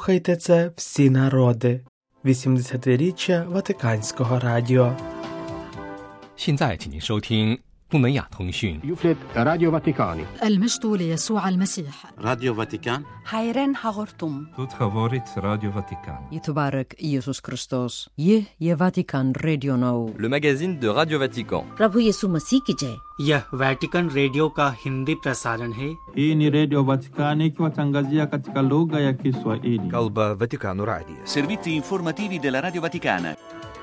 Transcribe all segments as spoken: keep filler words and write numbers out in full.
Слухайте це всі народи. вісімдесятиріччя Ватиканського радіо. 现在请您收听不门雅通讯 يفلت راديو فاتيكاني المجد ليسوع المسيح. راديو فاتيكان هايرين هاغورتوم Тут говорить Радіо Ватикан. يتبارك يسوع كريستوس يه يه فاتيكان راديو نو Le magazine de Radio Vatican. प्रभु यीशु मसीह की जय। यह वेटिकन रेडियो का हिंदी प्रसारण है। Hii ni Radio Vatikani ikiwatangazia katika lugha ya Kiswahili. Kalba Vatikano Radio. Servizi informativi della Radio Vaticana.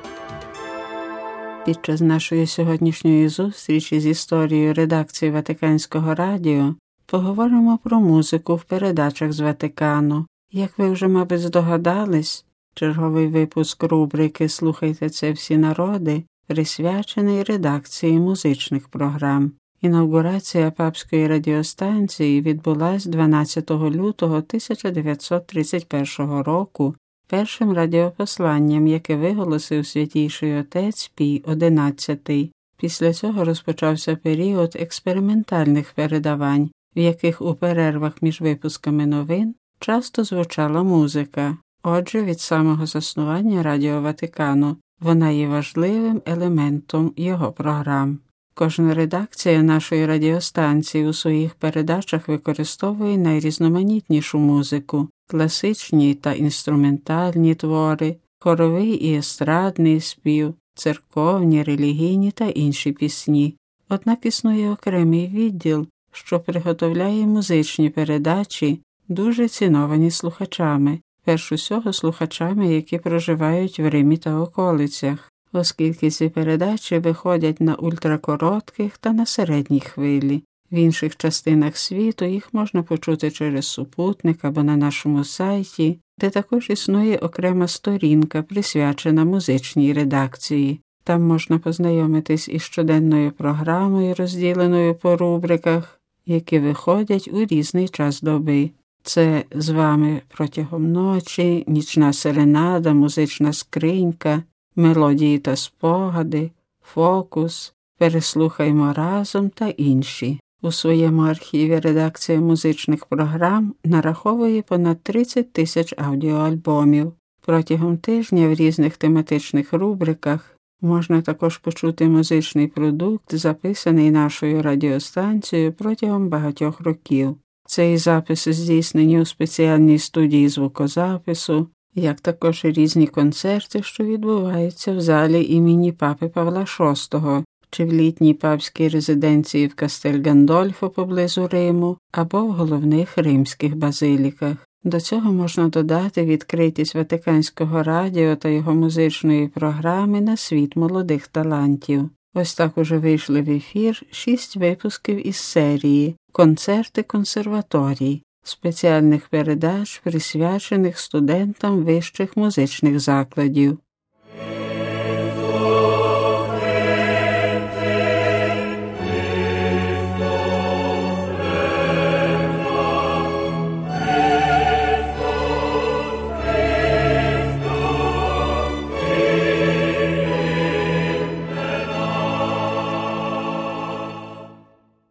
Під час нашої сьогоднішньої зустрічі з історією редакції Ватиканського радіо поговоримо про музику в передачах з Ватикану. Як ви вже, мабуть, здогадались, черговий випуск рубрики «Слухайте це всі народи» присвячений редакції музичних програм. Інаугурація папської радіостанції відбулась дванадцятого лютого тисяча дев'ятсот тридцять першого року першим радіопосланням, яке виголосив Святійший Отець Пій одинадцятий. Після цього розпочався період експериментальних передавань, в яких у перервах між випусками новин часто звучала музика. Отже, від самого заснування Радіо Ватикану вона є важливим елементом його програм. Кожна редакція нашої радіостанції у своїх передачах використовує найрізноманітнішу музику, класичні та інструментальні твори, хоровий і естрадний спів, церковні, релігійні та інші пісні. Однак існує окремий відділ, що приготовляє музичні передачі, дуже ціновані слухачами, перш усього слухачами, які проживають в Римі та околицях, оскільки ці передачі виходять на ультракоротких та на середній хвилі. В інших частинах світу їх можна почути через супутник або на нашому сайті, де також існує окрема сторінка, присвячена музичній редакції. Там можна познайомитись із щоденною програмою, розділеною по рубриках, які виходять у різний час доби. Це «З вами протягом ночі», «Нічна серенада», «Музична скринька», «Мелодії та спогади», «Фокус», «Переслухаймо разом» та інші. У своєму архіві редакція музичних програм нараховує понад тридцять тисяч аудіоальбомів. Протягом тижня в різних тематичних рубриках можна також почути музичний продукт, записаний нашою радіостанцією протягом багатьох років. Цей запис здійснені у спеціальній студії звукозапису, як також і різні концерти, що відбуваються в залі імені Папи Павла шостого, чи в літній папській резиденції в Кастель-Гандольфо поблизу Риму, або в головних римських базиліках. До цього можна додати відкритість Ватиканського радіо та його музичної програми на світ молодих талантів. Ось так уже вийшли в ефір шість випусків із серії «Концерти консерваторій», спеціальних передач, присвячених студентам вищих музичних закладів.